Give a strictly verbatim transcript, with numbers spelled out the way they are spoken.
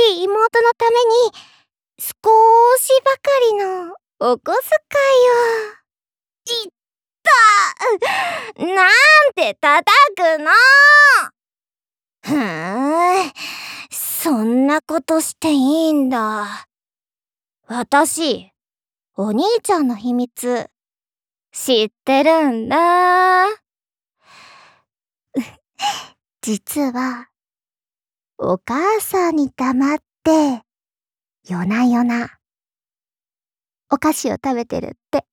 しい妹のために少しばかりのお小遣いを。いったなんて叩くの。ふーん、そんなことしていいんだ。私、お兄ちゃんの秘密知ってるんだ。実はお母さんに黙って夜な夜なお菓子を食べてるって。